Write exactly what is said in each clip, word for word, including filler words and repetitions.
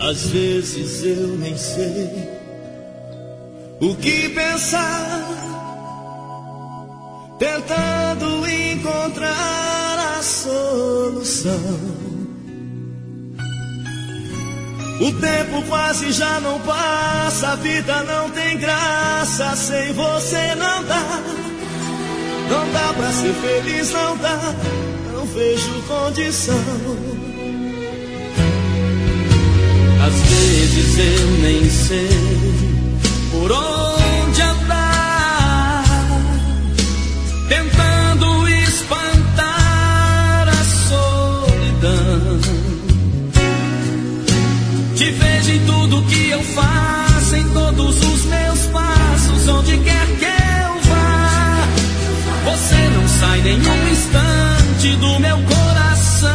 Às vezes eu nem sei o que pensar, tentando encontrar a solução. O tempo quase já não passa, a vida não tem graça, sem você não dá. Não dá pra ser feliz, não dá, não vejo condição. Às vezes eu nem sei por onde andar, tentando espantar a solidão. Te vejo em tudo que eu faço, em todos os meus passos, onde quer que eu vá. Você não sai nenhum instante do meu coração.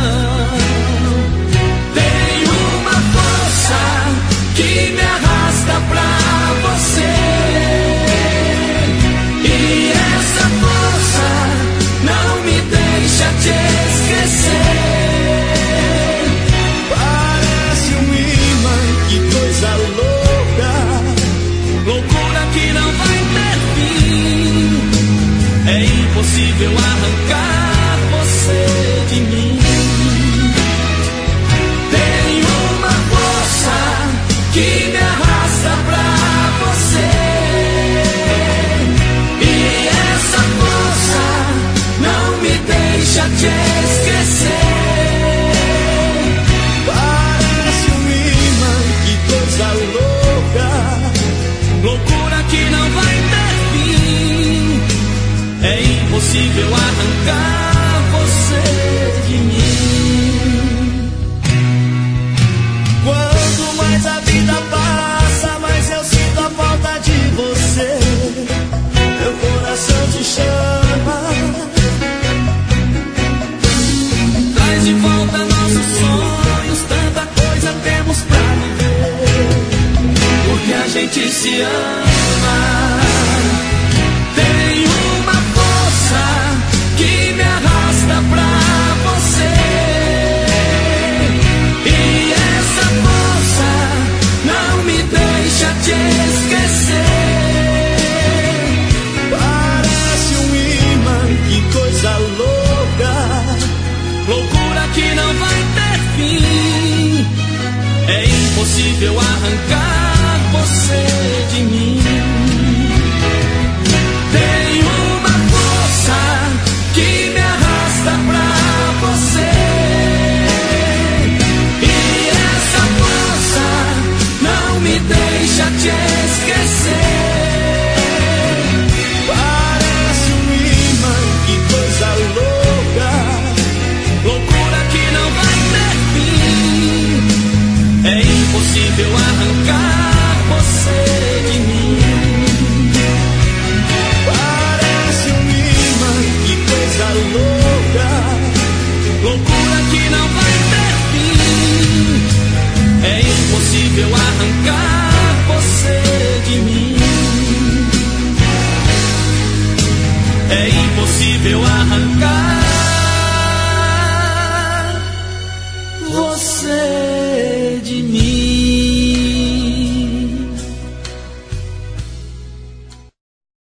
Tem uma força que me arrasta pra você, e essa força não me deixa te esquecer. Parece um imã, que coisa louca, loucura que não vai ter fim. É impossível arrancar você de mim. Tem uma força que me arrasta pra você, e essa força não me deixa te esquecer. Parece um imã, que coisa louca, loucura que não vai ter fim. É impossível arrancar você de mim. Quanto mais a vida passa, mais eu sinto a falta de você. Meu coração te chama, traz de volta nossos sonhos. Tanta coisa temos pra viver, porque a gente se ama. Tem uma força que me arrasta pra você, e essa força não me deixa te esquecer. Parece um imã, que coisa louca, loucura que não vai ter fim. É impossível arrancar você de mim. Tem uma força que me arrasta pra você, e essa força não me deixa te esquecer. Parece um imã, que coisa louca, loucura que não vai ter fim. É impossível arrancar você de mim. Parece um imã, que coisa louca, loucura que não vai ter fim. É impossível arrancar você de mim. É impossível arrancar você